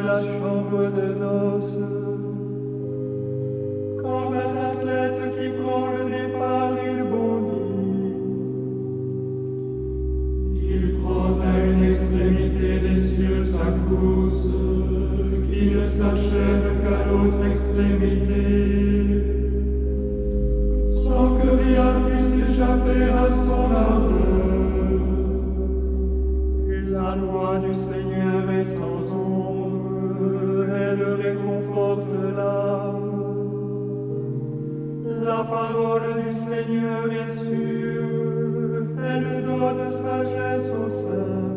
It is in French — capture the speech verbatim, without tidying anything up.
la chambre de noces. Comme un athlète qui prend le départ, il bondit. Il prend à une extrémité des cieux sa course, qui ne s'achève qu'à l'autre extrémité, sans que rien puisse échapper à son ardeur. La loi du Seigneur est sans ombre, elle réconforte l'âme. La parole du Seigneur est sûre, elle donne sagesse au saint.